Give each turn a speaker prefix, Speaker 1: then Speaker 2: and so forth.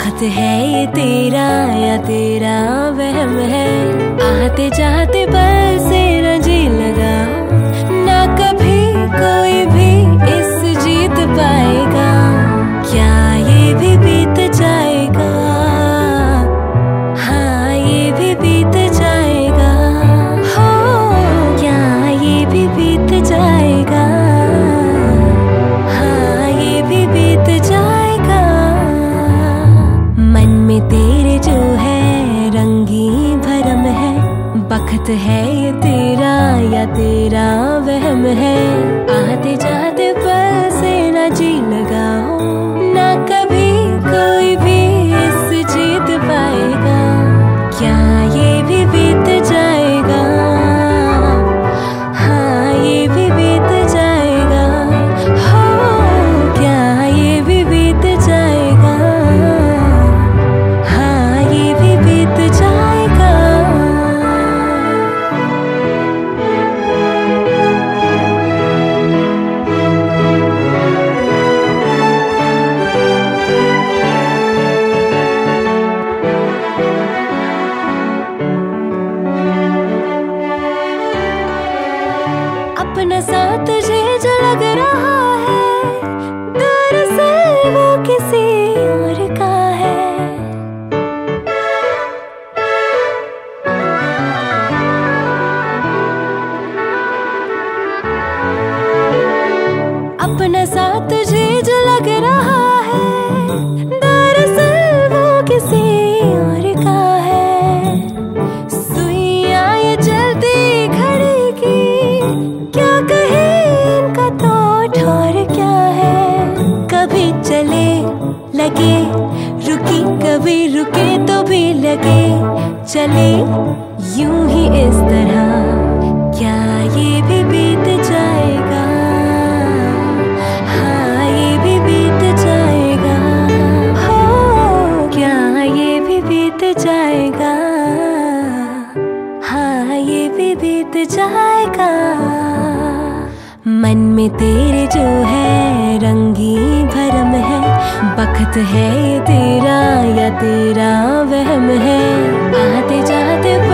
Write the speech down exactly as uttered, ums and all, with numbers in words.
Speaker 1: बखत है ये तेरा या तेरा वहम है। आते जाते पल से न जी लगा, ना कभी कोई भी इस जीत पाएगा। क्या ये भी बीत जाएगा, हाँ ये भी बीत जाएगा। हो क्या ये भी बीत जाएगा, हाँ ये भी बीत जाएगा। मन में तेरे जो है रंगी भरम है, बखत है ये तेरा या तेरा वहम है। आते जाते पल से न जी लगाओ, ना कभी कोई भी इस जीत पाएगा। क्या ये भी बीत जाएगा, हाँ ये भी बीत जाएगा। हो क्या ये भी बीत जाएगा, हाँ ये भी बीत जाएगा। अपना साथ तुझे जो लग रहा है, दरअसल वो किसी और का है। अपना साथ तुझे जो लग रहा है, दरअसल वो किसी और का है। सुइयां ये चलती घड़ी की, क्या कहे इनका तो ठौर क्या है। कभी चले लगे रुकी, कभी रुके तो भी लगे चले यूं ही इस तरह। क्या ये भी बीत जाएगा, हाँ ये भी बीत जाएगा। हो क्या ये भी बीत जाएगा, हाँ ये भी बीत जाएगा। मन में तेरे जो है रंगी भरम है, बखत है ये तेरा या तेरा वहम है। आते जाते